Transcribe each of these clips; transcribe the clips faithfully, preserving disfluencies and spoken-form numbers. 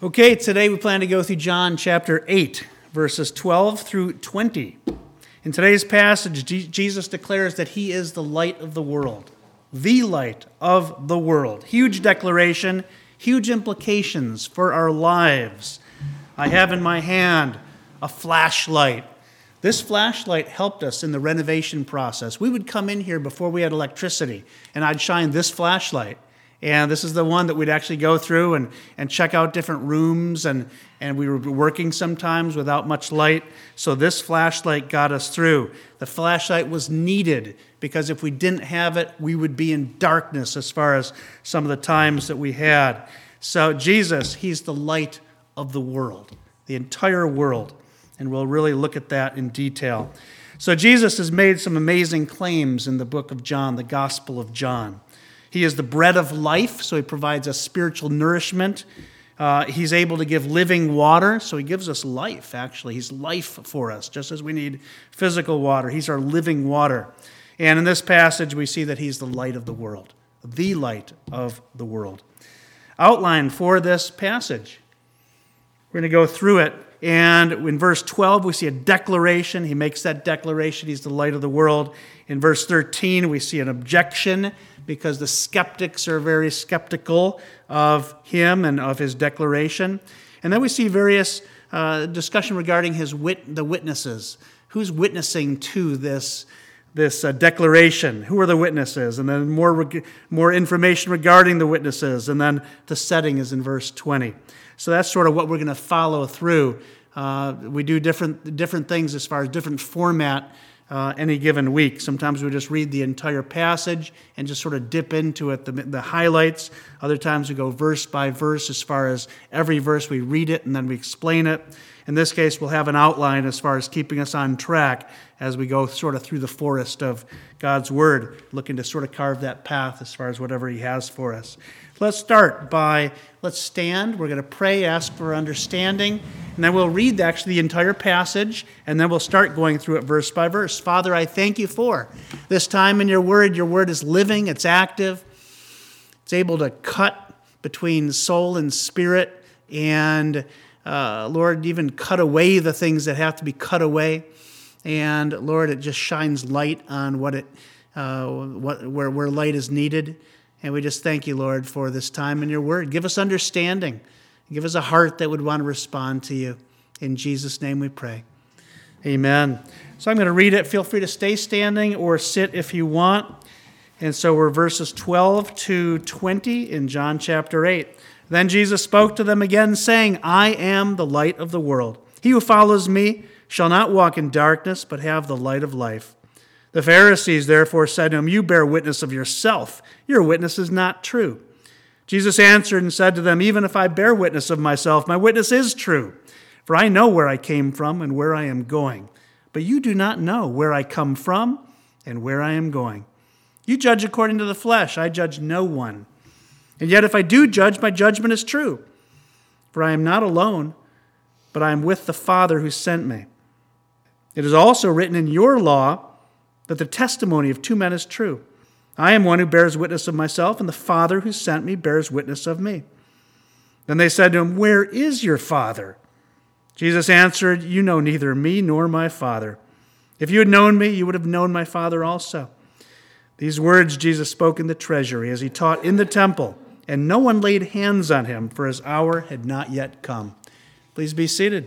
Okay, today we plan to go through John chapter eight, verses twelve through twenty. In today's passage, Jesus declares that he is the light of the world, the light of the world. Huge declaration, huge implications for our lives. I have in my hand a flashlight. This flashlight helped us in the renovation process. We would come in here before we had electricity, and I'd shine this flashlight. And this is the one that we'd actually go through and, and check out different rooms, and, and we were working sometimes without much light. So this flashlight got us through. The flashlight was needed because if we didn't have it, we would be in darkness as far as some of the times that we had. So Jesus, he's the light of the world, the entire world. And we'll really look at that in detail. So Jesus has made some amazing claims in the book of John, the Gospel of John. He is the bread of life, so he provides us spiritual nourishment. Uh, he's able to give living water, so he gives us life, actually. He's life for us, just as we need physical water. He's our living water. And in this passage, we see that he's the light of the world, the light of the world. Outline for this passage. We're going to go through it. And in verse twelve, we see a declaration. He makes that declaration. He's the light of the world. In verse thirteen, we see an objection because the skeptics are very skeptical of him and of his declaration. And then we see various uh, discussion regarding his wit- the witnesses. Who's witnessing to this, this uh, declaration? Who are the witnesses? And then more, reg- more information regarding the witnesses. And then the setting is in verse twenty. So that's sort of what we're going to follow through. Uh, we do different different things as far as different format uh, any given week. Sometimes we just read the entire passage and just sort of dip into it, the, the highlights. Other times we go verse by verse as far as every verse we read it and then we explain it. In this case, we'll have an outline as far as keeping us on track as we go sort of through the forest of God's Word, looking to sort of carve that path as far as whatever he has for us. Let's start by, let's stand. We're going to pray, ask for understanding, and then we'll read actually the entire passage, and then we'll start going through it verse by verse. Father, I thank you for this time in your Word. Your Word is living, it's active, it's able to cut between soul and spirit, and uh, Lord, even cut away the things that have to be cut away. And Lord, it just shines light on what it, uh, what where where light is needed. And we just thank you, Lord, for this time in your word. Give us understanding. Give us a heart that would want to respond to you. In Jesus' name we pray. Amen. So I'm going to read it. Feel free to stay standing or sit if you want. And so we're verses twelve to twenty in John chapter eight. Then Jesus spoke to them again, saying, I am the light of the world. He who follows me shall not walk in darkness, but have the light of life. The Pharisees therefore said to him, You bear witness of yourself. Your witness is not true. Jesus answered and said to them, Even if I bear witness of myself, my witness is true. For I know where I came from and where I am going. But you do not know where I come from and where I am going. You judge according to the flesh. I judge no one. And yet if I do judge, my judgment is true. For I am not alone, but I am with the Father who sent me. It is also written in your law that the testimony of two men is true. I am one who bears witness of myself, and the Father who sent me bears witness of me. Then they said to him, Where is your Father? Jesus answered, You know neither me nor my Father. If you had known me, you would have known my Father also. These words Jesus spoke in the treasury as he taught in the temple, and no one laid hands on him, for his hour had not yet come. Please be seated.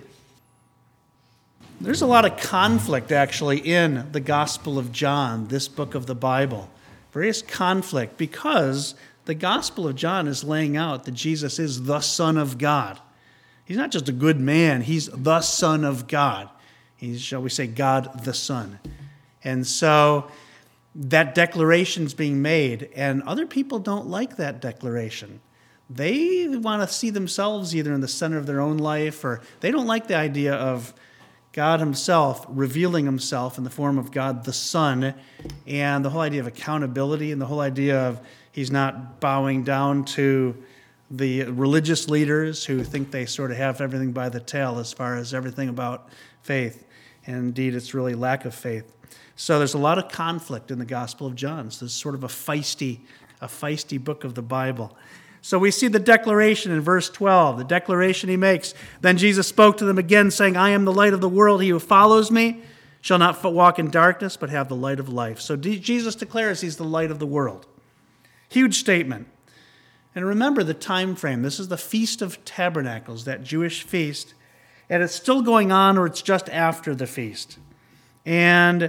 There's a lot of conflict, actually, in the Gospel of John, this book of the Bible. Various conflict, because the Gospel of John is laying out that Jesus is the Son of God. He's not just a good man, he's the Son of God. He's, shall we say, God the Son. And so that declaration's being made, and other people don't like that declaration. They want to see themselves either in the center of their own life, or they don't like the idea of God himself revealing himself in the form of God the Son, and the whole idea of accountability and the whole idea of he's not bowing down to the religious leaders who think they sort of have everything by the tail as far as everything about faith. And indeed, it's really lack of faith. So there's a lot of conflict in the Gospel of John. So this is sort of a feisty, a feisty book of the Bible. So we see the declaration in verse twelve, the declaration he makes. Then Jesus spoke to them again, saying, I am the light of the world. He who follows me shall not walk in darkness, but have the light of life. So Jesus declares he's the light of the world. Huge statement. And remember the time frame. This is the Feast of Tabernacles, that Jewish feast. And it's still going on, or it's just after the feast. And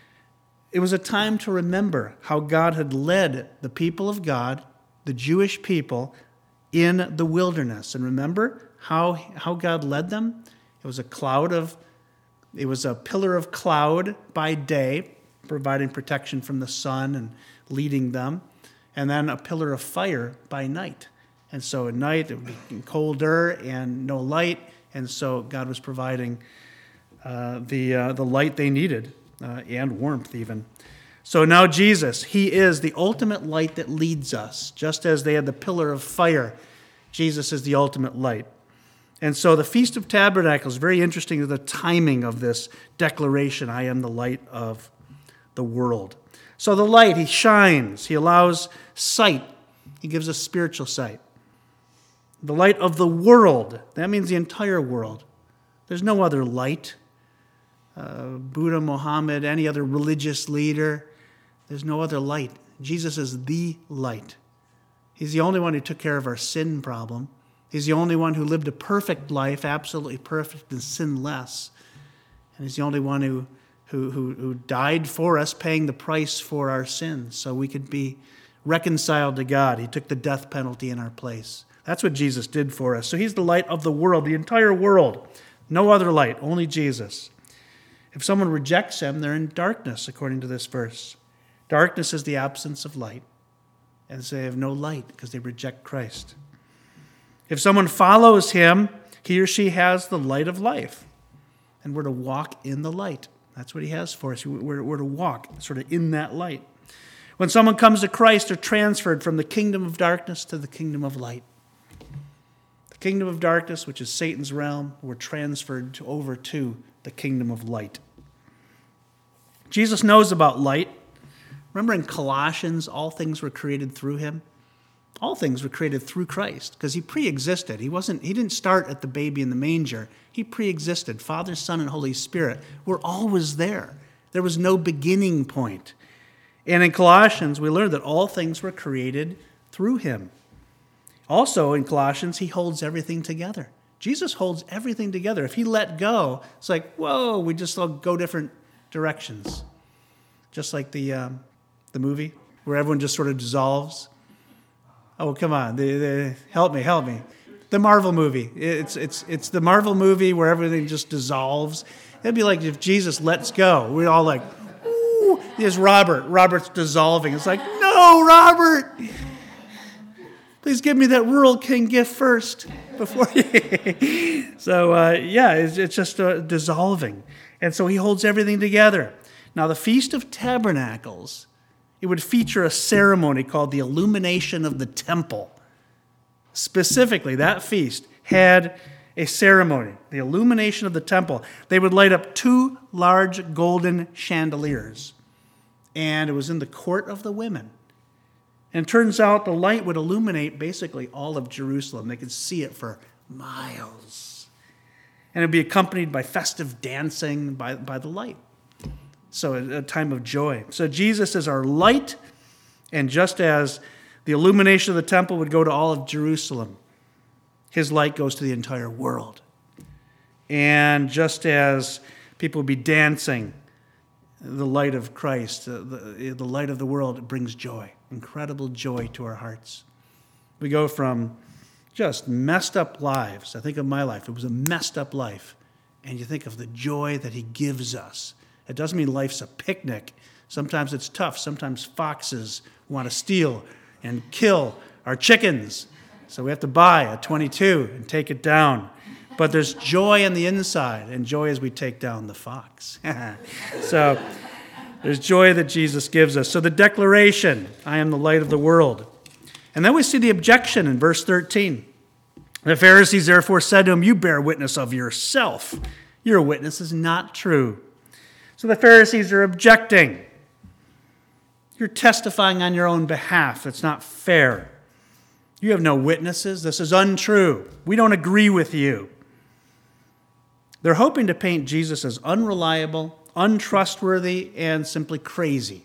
it was a time to remember how God had led the people of God, the Jewish people, in the wilderness. And remember how, how God led them? It was a cloud of, it was a pillar of cloud by day, providing protection from the sun and leading them. And then a pillar of fire by night. And so at night it would be colder and no light, and so God was providing uh, the uh, the light they needed, uh, and warmth even. So now Jesus, he is the ultimate light that leads us. Just as they had the pillar of fire, Jesus is the ultimate light. And so the Feast of Tabernacles, very interesting, the timing of this declaration, I am the light of the world. So the light, he shines. He allows sight. He gives us spiritual sight. The light of the world. That means the entire world. There's no other light. Uh, Buddha, Muhammad, any other religious leader. There's no other light. Jesus is the light. He's the only one who took care of our sin problem. He's the only one who lived a perfect life, absolutely perfect and sinless. And he's the only one who Who, who, who died for us, paying the price for our sins so we could be reconciled to God. He took the death penalty in our place. That's what Jesus did for us. So he's the light of the world, the entire world. No other light, only Jesus. If someone rejects him, they're in darkness, according to this verse. Darkness is the absence of light, and so they have no light because they reject Christ. If someone follows him, he or she has the light of life, and we're to walk in the light. That's what he has for us. We're, we're to walk sort of in that light. When someone comes to Christ, they're transferred from the kingdom of darkness to the kingdom of light. The kingdom of darkness, which is Satan's realm, we're transferred to, over to the kingdom of light. Jesus knows about light. Remember in Colossians, all things were created through him? All things were created through Christ because he pre-existed. He wasn't. He didn't start at the baby in the manger. He pre-existed. Father, Son, and Holy Spirit were always there. There was no beginning point. And in Colossians, we learned that all things were created through him. Also in Colossians, he holds everything together. Jesus holds everything together. If he let go, it's like, whoa, we just all go different directions. Just like the um, the movie where everyone just sort of dissolves. Oh, come on. The, the, help me, help me. The Marvel movie. It's it's it's the Marvel movie where everything just dissolves. It'd be like if Jesus lets go. We're all like, ooh, there's Robert. Robert's dissolving. It's like, no, Robert. Please give me that rural king gift first. Before you. So, uh, yeah, it's, it's just uh, dissolving. And so he holds everything together. Now, the Feast of Tabernacles, it would feature a ceremony called the illumination of the temple. Specifically, that feast had a ceremony, the illumination of the temple. They would light up two large golden chandeliers, and it was in the court of the women. And it turns out the light would illuminate basically all of Jerusalem. They could see it for miles. And it would be accompanied by festive dancing by, by the light. So a time of joy. So Jesus is our light, and just as the illumination of the temple would go to all of Jerusalem, his light goes to the entire world. And just as people would be dancing, the light of Christ, the, the, the light of the world, brings joy, incredible joy to our hearts. We go from just messed up lives. I think of my life. It was a messed up life. And you think of the joy that he gives us. It doesn't mean life's a picnic. Sometimes it's tough. Sometimes foxes want to steal and kill our chickens. So we have to buy a twenty-two and take it down. But there's joy on the inside, and joy as we take down the fox. So there's joy that Jesus gives us. So the declaration, I am the light of the world. And then we see the objection in verse thirteen. The Pharisees therefore said to him, you bear witness of yourself. Your witness is not true. So the Pharisees are objecting. You're testifying on your own behalf. It's not fair. You have no witnesses. This is untrue. We don't agree with you. They're hoping to paint Jesus as unreliable, untrustworthy, and simply crazy.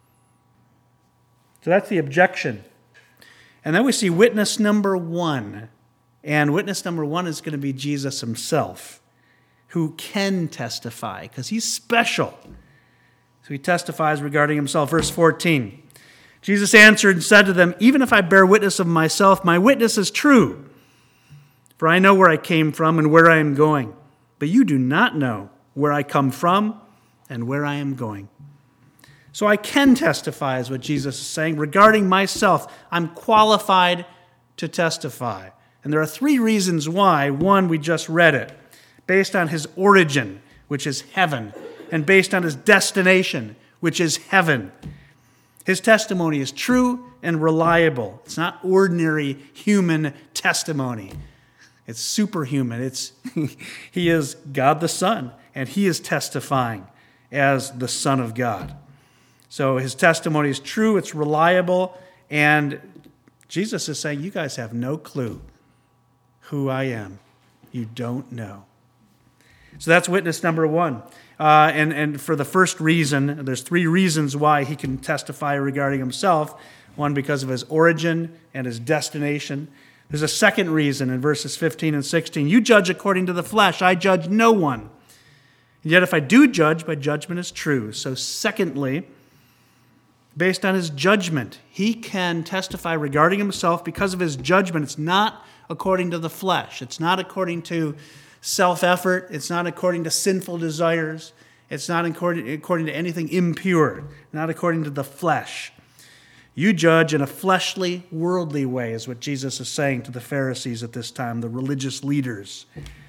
So that's the objection. And then we see witness number one. And witness number one is going to be Jesus himself, who can testify because he's special. So he testifies regarding himself. Verse fourteen. Jesus answered and said to them, "Even if I bear witness of myself, my witness is true. For I know where I came from and where I am going. But you do not know where I come from and where I am going." So I can testify, is what Jesus is saying. Regarding myself, I'm qualified to testify. And there are three reasons why. One, we just read it. Based on his origin, which is heaven. And based on his destination, which is heaven. His testimony is true and reliable. It's not ordinary human testimony. It's superhuman. It's he is God the Son, and he is testifying as the Son of God. So his testimony is true, it's reliable, and Jesus is saying, you guys have no clue who I am. You don't know. So that's witness number one. Uh, and, and for the first reason, there's three reasons why he can testify regarding himself. One, because of his origin and his destination. There's a second reason in verses fifteen and sixteen. You judge according to the flesh. I judge no one. And yet if I do judge, my judgment is true. So secondly, based on his judgment, he can testify regarding himself because of his judgment. It's not according to the flesh. It's not according to self-effort. It's not according to sinful desires. It's not according, according to anything impure, not according to the flesh. You judge in a fleshly, worldly way, is what Jesus is saying to the Pharisees at this time, the religious leaders.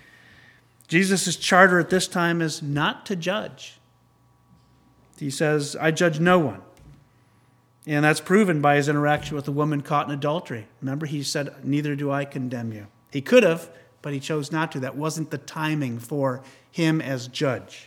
Jesus' charter at this time is not to judge. He says, I judge no one. And that's proven by his interaction with the woman caught in adultery. Remember, he said, neither do I condemn you. He could have, but he chose not to. That wasn't the timing for him as judge.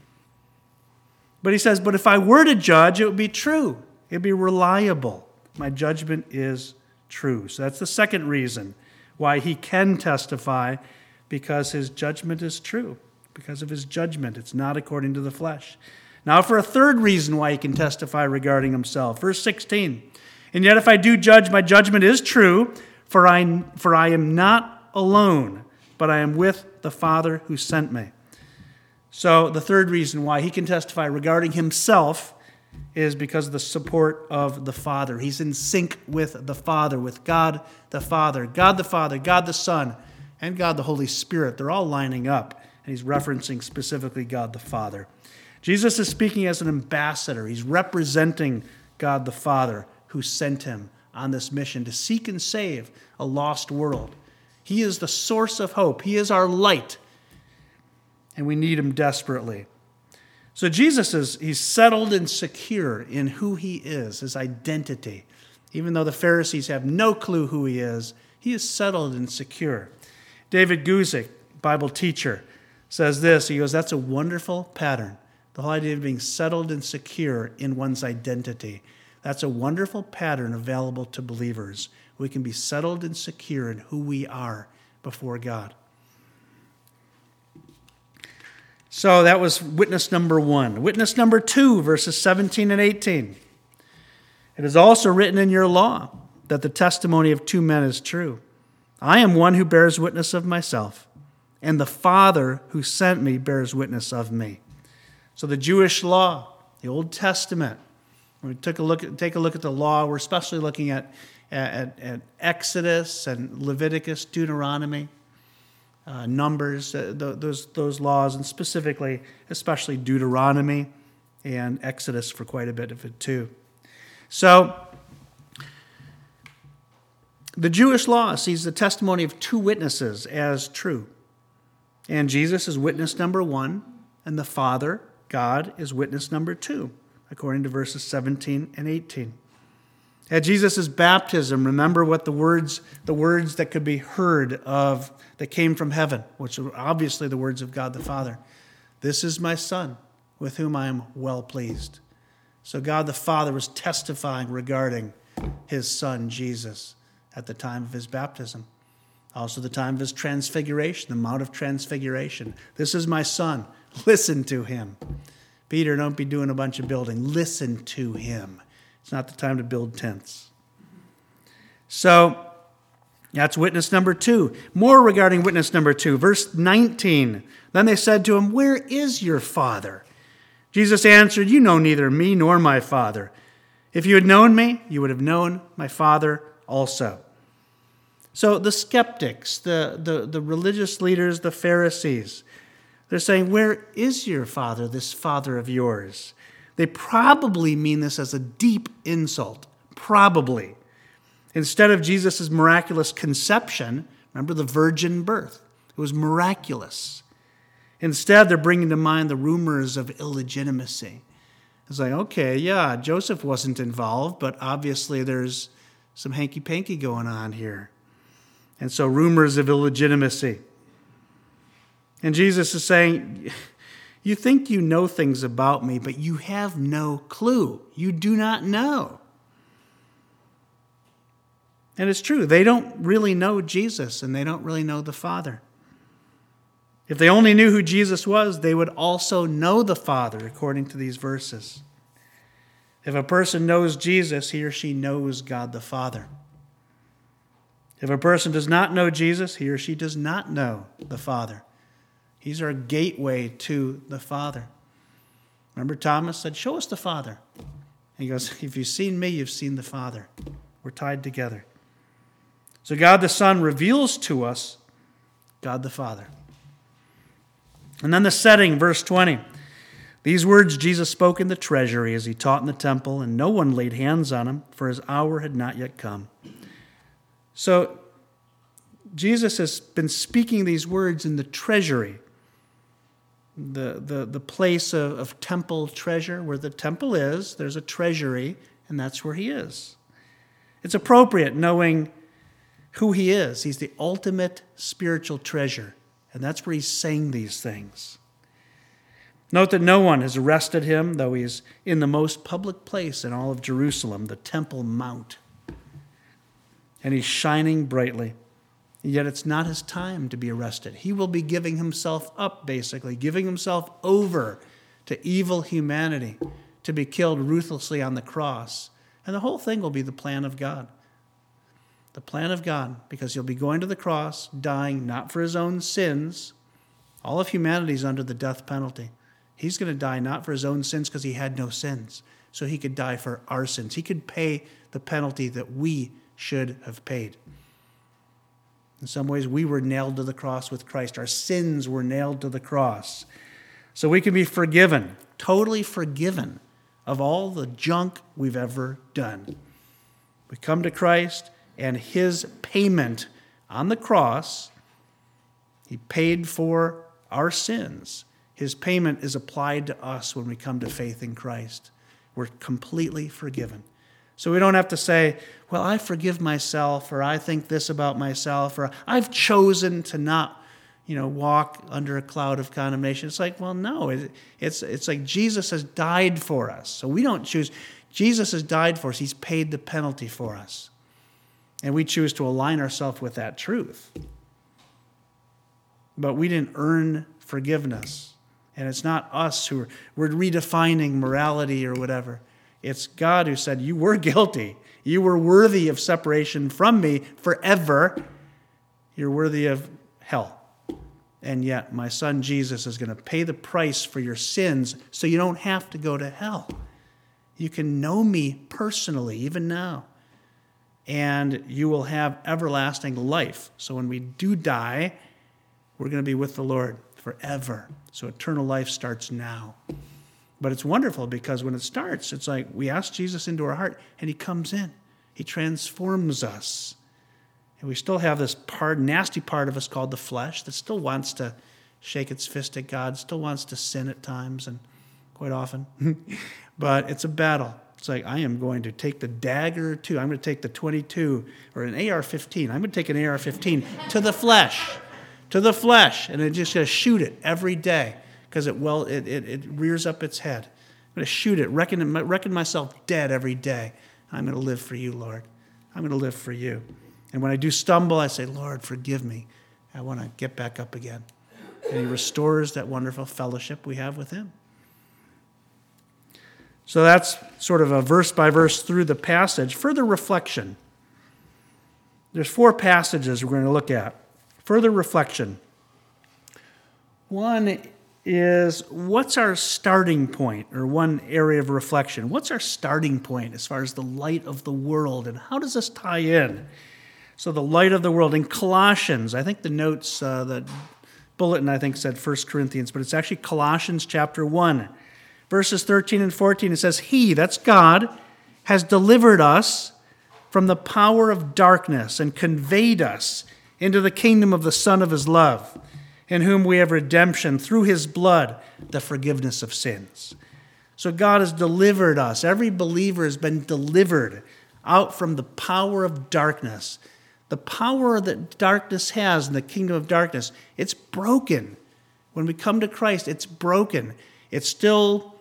But he says, but if I were to judge, it would be true. It would be reliable. My judgment is true. So that's the second reason why he can testify, because his judgment is true. Because of his judgment, it's not according to the flesh. Now for a third reason why he can testify regarding himself. Verse sixteen. And yet if I do judge, my judgment is true, for I, for I am not alone, but I am with the Father who sent me. So the third reason why he can testify regarding himself is because of the support of the Father. He's in sync with the Father, with God the Father, God the Father, God the Son, and God the Holy Spirit. They're all lining up, and he's referencing specifically God the Father. Jesus is speaking as an ambassador. He's representing God the Father who sent him on this mission to seek and save a lost world. He is the source of hope. He is our light, and we need him desperately. So Jesus is he's settled and secure in who he is, his identity. Even though the Pharisees have no clue who he is, he is settled and secure. David Guzik, Bible teacher, says this. He goes, that's a wonderful pattern. The whole idea of being settled and secure in one's identity. That's a wonderful pattern available to believers. We can be settled and secure in who we are before God. So that was witness number one. Witness number two, verses seventeen and eighteen. It is also written in your law that the testimony of two men is true. I am one who bears witness of myself, and the Father who sent me bears witness of me. So the Jewish law, the Old Testament, when we took a look at, take a look at the law, we're especially looking at, at, at Exodus and Leviticus, Deuteronomy, uh, Numbers, uh, those, those laws, and specifically, especially Deuteronomy and Exodus for quite a bit of it too. So the Jewish law sees the testimony of two witnesses as true. And Jesus is witness number one, and the Father, God, is witness number two, according to verses seventeen and eighteen. At Jesus' baptism, remember what the words, the words that could be heard of, that came from heaven, which are obviously the words of God the Father. This is my Son, with whom I am well pleased. So God the Father was testifying regarding his Son, Jesus, at the time of his baptism. Also the time of his transfiguration, the Mount of Transfiguration. This is my son. Listen to him. Peter, don't be doing a bunch of building. Listen to him. It's not the time to build tents. So that's witness number two. More regarding witness number two. Verse nineteen. Then they said to him, where is your Father? Jesus answered, you know neither me nor my Father. If you had known me, you would have known my Father also. So the skeptics, the, the, the religious leaders, the Pharisees, they're saying, where is your Father, this Father of yours? They probably mean this as a deep insult. Probably. Instead of Jesus' miraculous conception, remember the virgin birth. It was miraculous. Instead, they're bringing to mind the rumors of illegitimacy. It's like, okay, yeah, Joseph wasn't involved, but obviously there's some hanky-panky going on here. And so rumors of illegitimacy. And Jesus is saying, you think you know things about me, but you have no clue. You do not know. And it's true. They don't really know Jesus, and they don't really know the Father. If they only knew who Jesus was, they would also know the Father, according to these verses. If a person knows Jesus, he or she knows God the Father. If a person does not know Jesus, he or she does not know the Father. He's our gateway to the Father. Remember Thomas said, show us the Father. And he goes, if you've seen me, you've seen the Father. We're tied together. So God the Son reveals to us God the Father. And then the setting, verse twenty. These words Jesus spoke in the treasury as he taught in the temple, and no one laid hands on him, for his hour had not yet come. So Jesus has been speaking these words in the treasury, the, the, the place of, of temple treasure. Where the temple is, there's a treasury, and that's where he is. It's appropriate knowing who he is. He's the ultimate spiritual treasure, and that's where he's saying these things. Note that no one has arrested him, though he is in the most public place in all of Jerusalem, the Temple Mount. And he's shining brightly. Yet it's not his time to be arrested. He will be giving himself up, basically, giving himself over to evil humanity, to be killed ruthlessly on the cross. And the whole thing will be the plan of God. The plan of God, because he'll be going to the cross, dying not for his own sins. All of humanity is under the death penalty. He's going to die not for his own sins because he had no sins. So he could die for our sins. He could pay the penalty that we should have paid. In some ways, we were nailed to the cross with Christ. Our sins were nailed to the cross. So we can be forgiven, totally forgiven of all the junk we've ever done. We come to Christ, and his payment on the cross, he paid for our sins. His payment is applied to us when we come to faith in Christ. We're completely forgiven. So we don't have to say, well, I forgive myself, or I think this about myself, or I've chosen to not, you know, walk under a cloud of condemnation. It's like, well, no, it, it's, it's like Jesus has died for us. So we don't choose. Jesus has died for us. He's paid the penalty for us. And we choose to align ourselves with that truth. But we didn't earn forgiveness. And it's not us who are we're redefining morality or whatever. It's God who said, you were guilty. You were worthy of separation from me forever. You're worthy of hell. And yet my son Jesus is going to pay the price for your sins so you don't have to go to hell. You can know me personally, even now. And you will have everlasting life. So when we do die, we're going to be with the Lord forever. So eternal life starts now. But it's wonderful because when it starts, it's like we ask Jesus into our heart and he comes in. He transforms us. And we still have this part, nasty part of us called the flesh that still wants to shake its fist at God, still wants to sin at times and quite often. But it's a battle. It's like, I am going to take the dagger too. I'm going to take the twenty-two or an A R fifteen. I'm going to take an A R fifteen to the flesh, to the flesh. And I'm just going to shoot it every day because it, well, it, it, it rears up its head. I'm going to shoot it, reckon, reckon myself dead every day. I'm going to live for you, Lord. I'm going to live for you. And when I do stumble, I say, Lord, forgive me. I want to get back up again. And he restores that wonderful fellowship we have with him. So that's sort of a verse by verse through the passage. Further reflection. There's four passages we're going to look at. Further reflection. One is, what's our starting point, or one area of reflection? What's our starting point as far as the light of the world, and how does this tie in? So the light of the world. In Colossians, I think the notes, uh, the bulletin, I think, said First Corinthians, but it's actually Colossians chapter one. Verses thirteen and fourteen, it says, He, that's God, has delivered us from the power of darkness and conveyed us into the kingdom of the Son of his love, in whom we have redemption through his blood, the forgiveness of sins. So God has delivered us. Every believer has been delivered out from the power of darkness. The power that darkness has in the kingdom of darkness, it's broken. When we come to Christ, it's broken. It still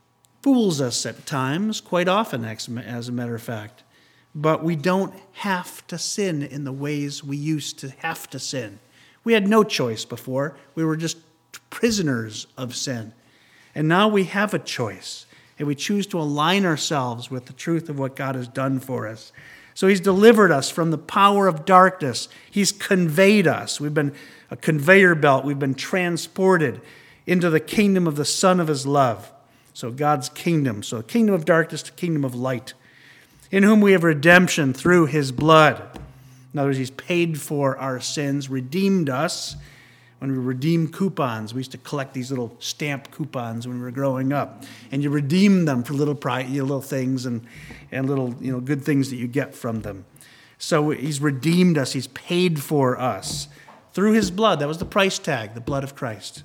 fools us at times, quite often, as a matter of fact. But we don't have to sin in the ways we used to have to sin. We had no choice before. We were just prisoners of sin. And now we have a choice. And we choose to align ourselves with the truth of what God has done for us. So he's delivered us from the power of darkness. He's conveyed us. We've been a conveyor belt. We've been transported into the kingdom of the Son of his love. So God's kingdom. So kingdom of darkness to kingdom of light, in whom we have redemption through his blood. In other words, he's paid for our sins, redeemed us. When we redeem coupons, we used to collect these little stamp coupons when we were growing up. And you redeem them for little pri- you know, little things and, and little you know good things that you get from them. So he's redeemed us. He's paid for us through his blood. That was the price tag, the blood of Christ.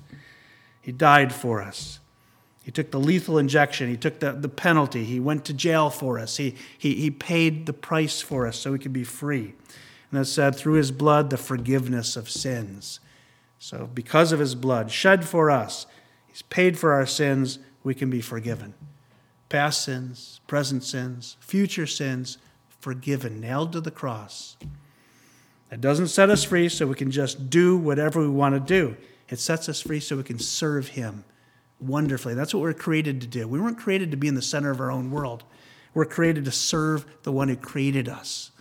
He died for us. He took the lethal injection. He took the, the penalty. He went to jail for us. He, he, he paid the price for us so we could be free. And it said, through his blood, the forgiveness of sins. So because of his blood shed for us, he's paid for our sins, we can be forgiven. Past sins, present sins, future sins, forgiven, nailed to the cross. It doesn't set us free so we can just do whatever we want to do. It sets us free so we can serve him wonderfully. That's what we're created to do. We weren't created to be in the center of our own world. We're created to serve the one who created us.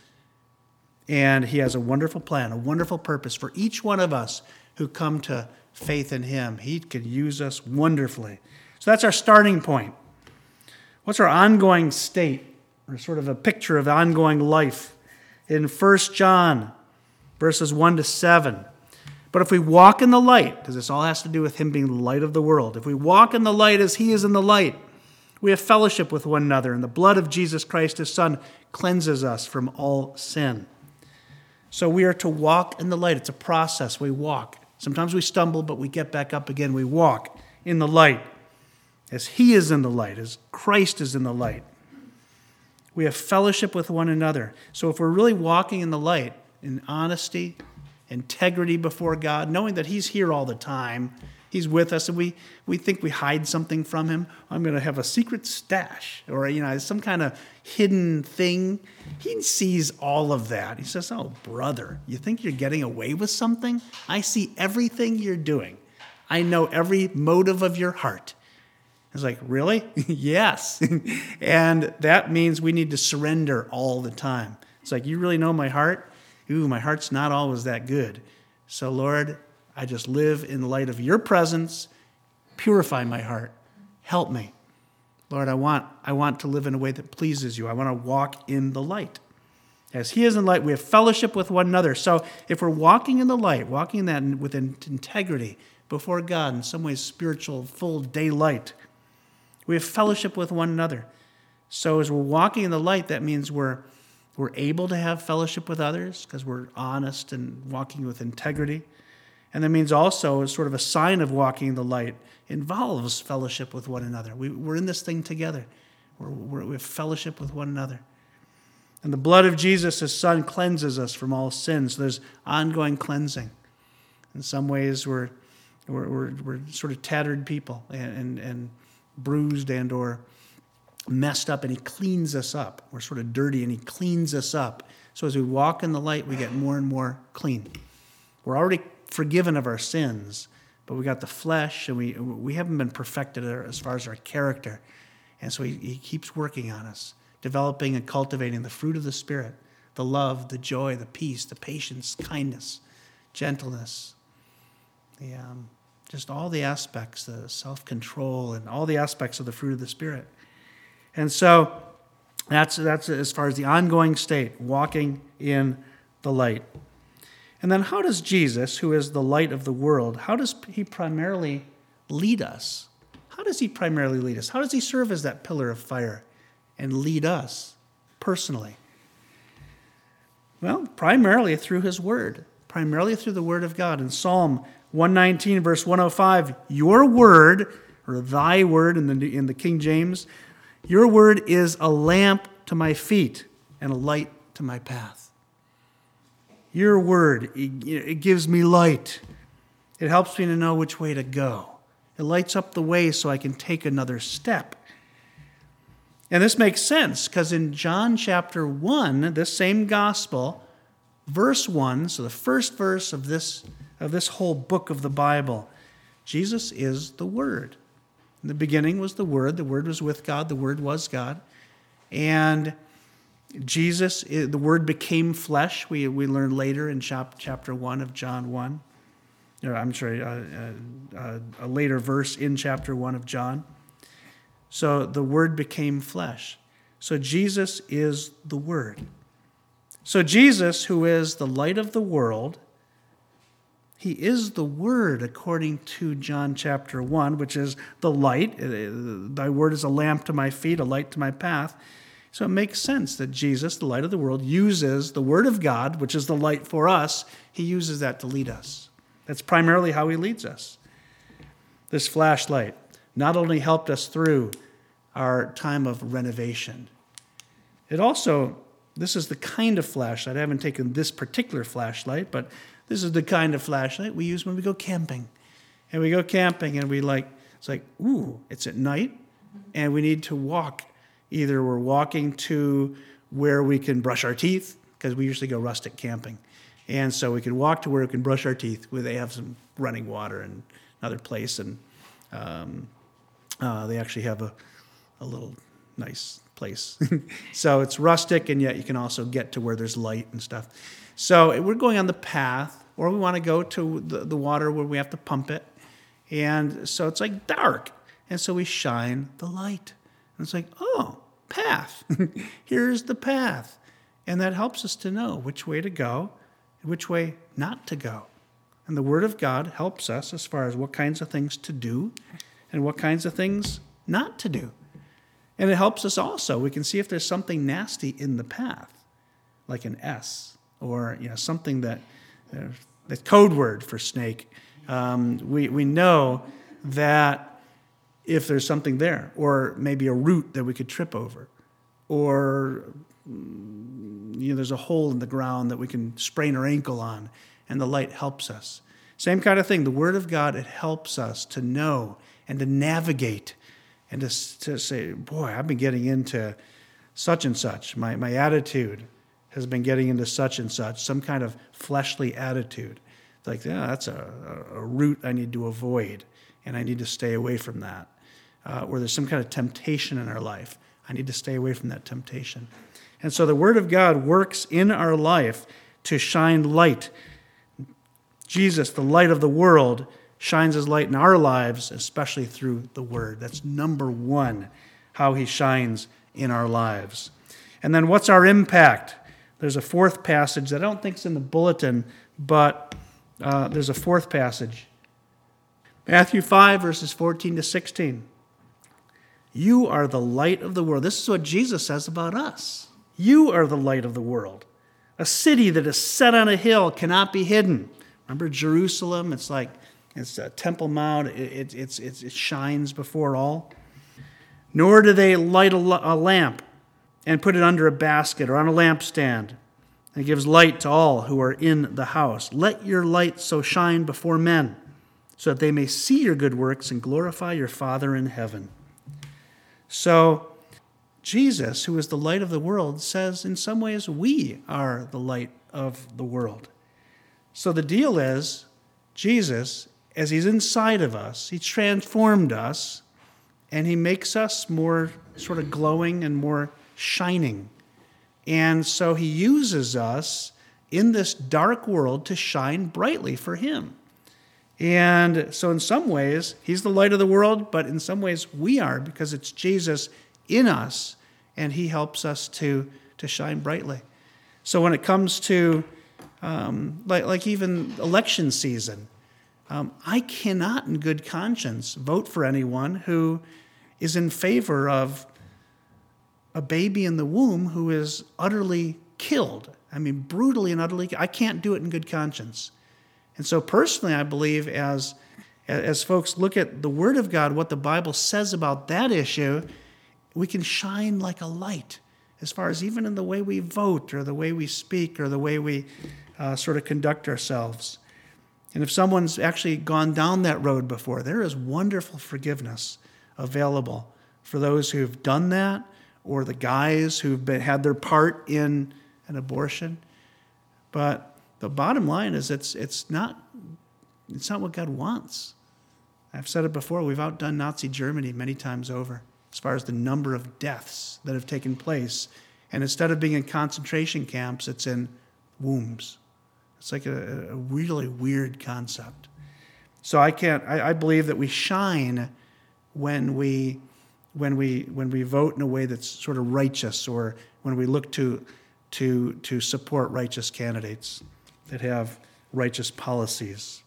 And he has a wonderful plan, a wonderful purpose for each one of us who come to faith in him. He can use us wonderfully. So that's our starting point. What's our ongoing state, or sort of a picture of ongoing life? In First John, verses one to seven. But if we walk in the light, because this all has to do with him being the light of the world, if we walk in the light as he is in the light, we have fellowship with one another, and the blood of Jesus Christ, his Son, cleanses us from all sin. So we are to walk in the light. It's a process. We walk. Sometimes we stumble, but we get back up again. We walk in the light as he is in the light, as Christ is in the light. We have fellowship with one another. So if we're really walking in the light, in honesty, integrity before God, knowing that he's here all the time, he's with us, and we, we think we hide something from him. I'm going to have a secret stash, or you know, some kind of hidden thing. He sees all of that. He says, oh, brother, you think you're getting away with something? I see everything you're doing. I know every motive of your heart. It's like, really? Yes. And that means we need to surrender all the time. It's like, you really know my heart? Ooh, my heart's not always that good. So, Lord, I just live in the light of your presence. Purify my heart. Help me. Lord, I want, I want to live in a way that pleases you. I want to walk in the light. As he is in light, we have fellowship with one another. So if we're walking in the light, walking in that with integrity before God, in some ways spiritual, full daylight, we have fellowship with one another. So as we're walking in the light, that means we're We're able to have fellowship with others because we're honest and walking with integrity. And that means also, as sort of a sign of walking in the light, involves fellowship with one another. We, we're in this thing together. We're, we're, we have fellowship with one another. And the blood of Jesus, his Son, cleanses us from all sins. So there's ongoing cleansing. In some ways, we're, we're, we're, we're sort of tattered people and, and, and bruised and or messed up, and he cleans us up. We're sort of dirty, and he cleans us up. So as we walk in the light, we get more and more clean. We're already forgiven of our sins, but we got the flesh, and we we haven't been perfected as far as our character. And so he, he keeps working on us, developing and cultivating the fruit of the Spirit, the love, the joy, the peace, the patience, kindness, gentleness, the um, just all the aspects, the self-control, and all the aspects of the fruit of the Spirit. And so that's that's as far as the ongoing state, walking in the light. And then how does Jesus, who is the light of the world, how does he primarily lead us? How does he primarily lead us? How does he serve as that pillar of fire and lead us personally? Well, primarily through his word, primarily through the word of God. In Psalm one nineteen, verse one oh five, your word, or thy word in the, in the King James, your word is a lamp to my feet and a light to my path. Your word, it, it gives me light. It helps me to know which way to go. It lights up the way so I can take another step. And this makes sense because in John chapter one, this same gospel, verse one, so the first verse of this, of this whole book of the Bible, Jesus is the Word. In the beginning was the Word. The Word was with God. The Word was God. And Jesus, the Word became flesh. We we learn later in chap, chapter one of John one. Or, I'm sorry, uh, uh, a later verse in chapter one of John. So the Word became flesh. So Jesus is the Word. So Jesus, who is the light of the world, he is the Word according to John chapter one, which is the light. Thy word is a lamp to my feet, a light to my path. So it makes sense that Jesus, the light of the world, uses the Word of God, which is the light for us. He uses that to lead us. That's primarily how he leads us. This flashlight not only helped us through our time of renovation, it also, this is the kind of flashlight, I haven't taken this particular flashlight, but this is the kind of flashlight we use when we go camping. And we go camping and we like, it's like, ooh, it's at night and we need to walk. Either we're walking to where we can brush our teeth, because we usually go rustic camping. And so we can walk to where we can brush our teeth, where they have some running water and another place. And um, uh, they actually have a, a little nice place. So it's rustic, and yet you can also get to where there's light and stuff. So we're going on the path, or we want to go to the, the water where we have to pump it. And so it's like dark. And so we shine the light. And it's like, oh, path. Here's the path. And that helps us to know which way to go and which way not to go. And the Word of God helps us as far as what kinds of things to do and what kinds of things not to do. And it helps us also. We can see if there's something nasty in the path, like an S, or you know something that, uh, the code word for snake. Um, we, we know that if there's something there, or maybe a root that we could trip over, or you know, there's a hole in the ground that we can sprain our ankle on, and the light helps us. Same kind of thing. The Word of God, it helps us to know and to navigate and to, to say, boy, I've been getting into such and such. My, my attitude has been getting into such and such, some kind of fleshly attitude. It's like, yeah, that's a, a root I need to avoid, and I need to stay away from that. Uh, or there's some kind of temptation in our life. I need to stay away from that temptation. And so the Word of God works in our life to shine light. Jesus, the light of the world, shines his light in our lives, especially through the Word. That's number one, how he shines in our lives. And then what's our impact? There's a fourth passage that I don't think is in the bulletin, but uh, there's a fourth passage. Matthew five, verses fourteen to sixteen. You are the light of the world. This is what Jesus says about us. You are the light of the world. A city that is set on a hill cannot be hidden. Remember Jerusalem? It's like it's a Temple Mount. It, it, it's, it, it shines before all. Nor do they light a, a lamp and put it under a basket or on a lampstand. It gives light to all who are in the house. Let your light so shine before men, so that they may see your good works and glorify your Father in heaven. So Jesus, who is the light of the world, says in some ways we are the light of the world. So the deal is, Jesus, as he's inside of us, he's transformed us, and he makes us more sort of glowing and more shining. And so he uses us in this dark world to shine brightly for him. And so in some ways, he's the light of the world, but in some ways we are, because it's Jesus in us, and he helps us to, to shine brightly. So when it comes to, um, like, like even election season, um, I cannot in good conscience vote for anyone who is in favor of a baby in the womb who is utterly killed. I mean, brutally and utterly. I can't do it in good conscience. And so personally, I believe as, as folks look at the Word of God, what the Bible says about that issue, we can shine like a light as far as even in the way we vote or the way we speak or the way we uh, sort of conduct ourselves. And if someone's actually gone down that road before, there is wonderful forgiveness available for those who've done that, or the guys who've been, had their part in an abortion. But the bottom line is it's it's not it's not what God wants. I've said it before, we've outdone Nazi Germany many times over as far as the number of deaths that have taken place. And instead of being in concentration camps, it's in wombs. It's like a, a really weird concept. So I can't I, I believe that we shine when we when we when we vote in a way that's sort of righteous, or when we look to to to support righteous candidates that have righteous policies.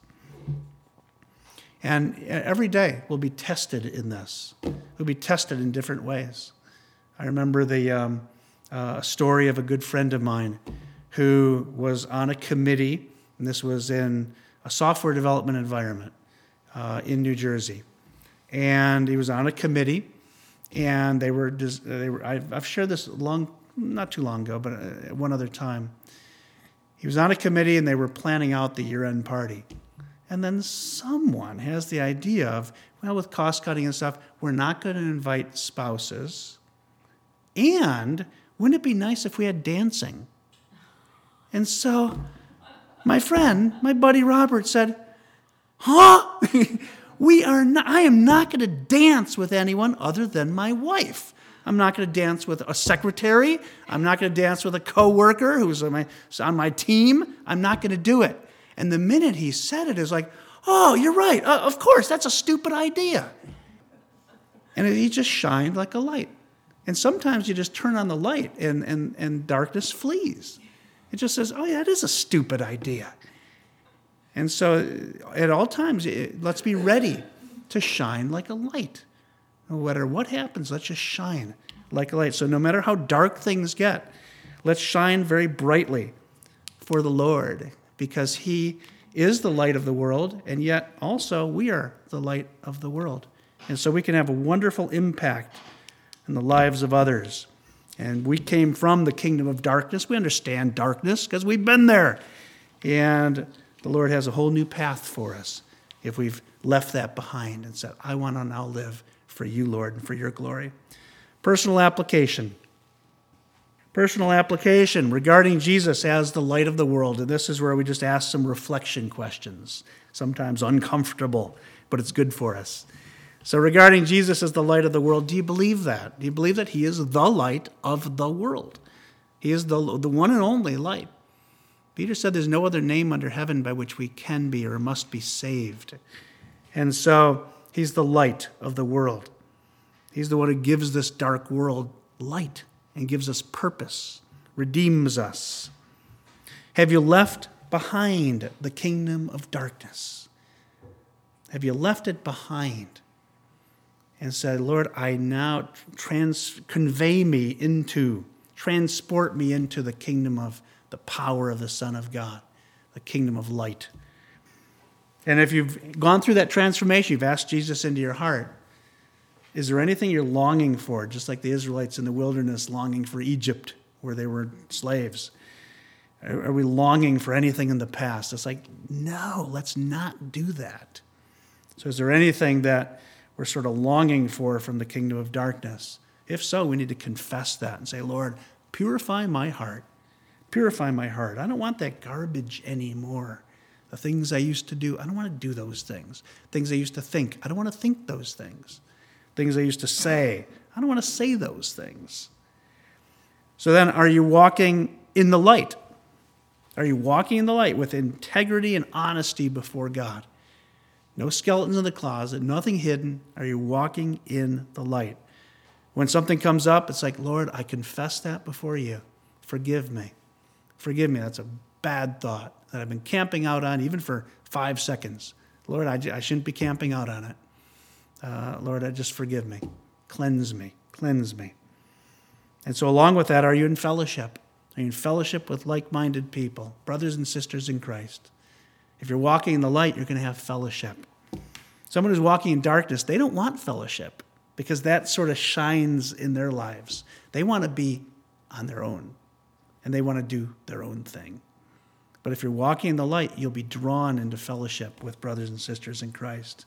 And every day we'll be tested in this. We'll be tested in different ways. I remember the um, uh, story of a good friend of mine who was on a committee, and this was in a software development environment uh, in New Jersey. And he was on a committee, and they were, they were I've shared this long, not too long ago, but one other time. He was on a committee, and they were planning out the year-end party. And then someone has the idea of, well, with cost-cutting and stuff, we're not going to invite spouses. And wouldn't it be nice if we had dancing? And so my friend, my buddy Robert, said, huh? we are not, I am not going to dance with anyone other than my wife. I'm not going to dance with a secretary. I'm not going to dance with a coworker who's on my, on my team. I'm not going to do it. And the minute he said it, it was like, oh, you're right. Uh, of course, that's a stupid idea. And he just shined like a light. And sometimes you just turn on the light and, and, and darkness flees. It just says, oh, yeah, that is a stupid idea. And so at all times, let's be ready to shine like a light. No matter what happens, let's just shine like a light. So no matter how dark things get, let's shine very brightly for the Lord, because he is the light of the world, and yet also we are the light of the world. And so we can have a wonderful impact in the lives of others. And we came from the kingdom of darkness. We understand darkness because we've been there. And the Lord has a whole new path for us if we've left that behind and said, I want to now live for you, Lord, and for your glory. Personal application. Personal application regarding Jesus as the light of the world. And this is where we just ask some reflection questions, sometimes uncomfortable, but it's good for us. So regarding Jesus as the light of the world, do you believe that? Do you believe that he is the light of the world? He is the, the one and only light. Peter said there's no other name under heaven by which we can be or must be saved. And so he's the light of the world. He's the one who gives this dark world light and gives us purpose, redeems us. Have you left behind the kingdom of darkness? Have you left it behind and said, Lord, I now trans- convey me into, transport me into the kingdom of the power of the Son of God, the kingdom of light. And if you've gone through that transformation, you've asked Jesus into your heart, is there anything you're longing for, just like the Israelites in the wilderness longing for Egypt, where they were slaves? Are we longing for anything in the past? It's like, no, let's not do that. So is there anything that we're sort of longing for from the kingdom of darkness? If so, we need to confess that and say, Lord, purify my heart. Purify my heart. I don't want that garbage anymore. The things I used to do, I don't want to do those things. Things I used to think, I don't want to think those things. Things I used to say, I don't want to say those things. So then, are you walking in the light? Are you walking in the light with integrity and honesty before God? No skeletons in the closet, nothing hidden. Are you walking in the light? When something comes up, it's like, Lord, I confess that before you. Forgive me. Forgive me. That's a bad thought that I've been camping out on even for five seconds. Lord, I, I shouldn't be camping out on it. Uh, Lord, I just forgive me. Cleanse me. Cleanse me. And so along with that, are you in fellowship? Are you in fellowship with like-minded people, brothers and sisters in Christ? If you're walking in the light, you're going to have fellowship. Someone who's walking in darkness, they don't want fellowship because that sort of shines in their lives. They want to be on their own, and they want to do their own thing. But if you're walking in the light, you'll be drawn into fellowship with brothers and sisters in Christ.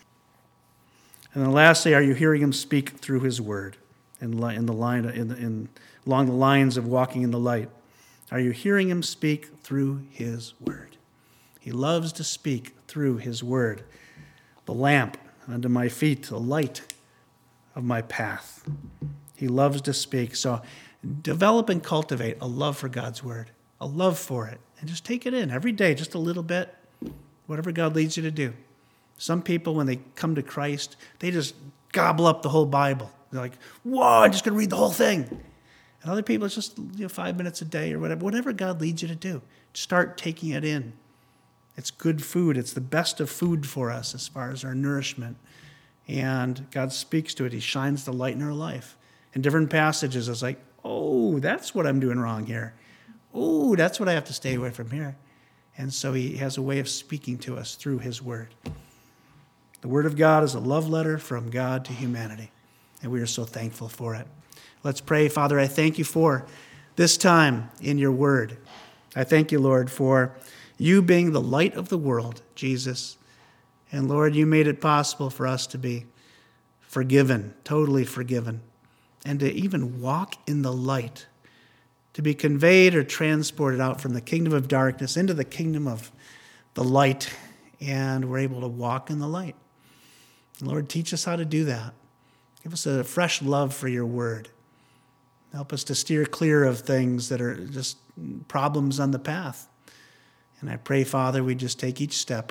And then lastly, are you hearing him speak through his word in, in the line, in, in, along the lines of walking in the light? Are you hearing him speak through his word? He loves to speak through his word. The lamp unto my feet, the light of my path. He loves to speak. So develop and cultivate a love for God's word, a love for it, and just take it in every day, just a little bit, whatever God leads you to do. Some people, when they come to Christ, they just gobble up the whole Bible. They're like, whoa, I'm just going to read the whole thing. And other people, it's just you know, five minutes a day or whatever. Whatever God leads you to do, start taking it in. It's good food. It's the best of food for us as far as our nourishment. And God speaks to it. He shines the light in our life. In different passages, it's like, oh, that's what I'm doing wrong here. Oh, that's what I have to stay away from here. And so he has a way of speaking to us through his word. The word of God is a love letter from God to humanity, and we are so thankful for it. Let's pray. Father, I thank you for this time in your word. I thank you, Lord, for you being the light of the world, Jesus. And Lord, you made it possible for us to be forgiven, totally forgiven, and to even walk in the light, to be conveyed or transported out from the kingdom of darkness into the kingdom of the light, and we're able to walk in the light. Lord, teach us how to do that. Give us a fresh love for your word. Help us to steer clear of things that are just problems on the path. And I pray, Father, we just take each step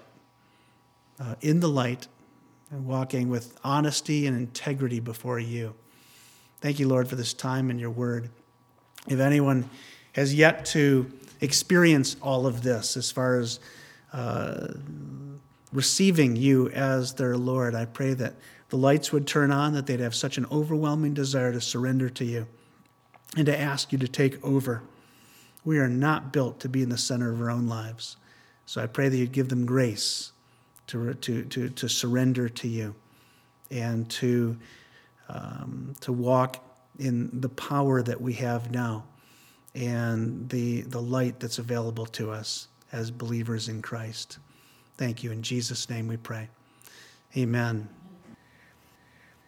uh, in the light and walking with honesty and integrity before you. Thank you, Lord, for this time in your word. If anyone has yet to experience all of this as far as uh, receiving you as their Lord, I pray that the lights would turn on, that they'd have such an overwhelming desire to surrender to you and to ask you to take over. We are not built to be in the center of our own lives. So I pray that you'd give them grace to to to, to surrender to you and to um, to walk in the power that we have now and the the light that's available to us as believers in Christ. Thank you. In Jesus' name we pray. Amen.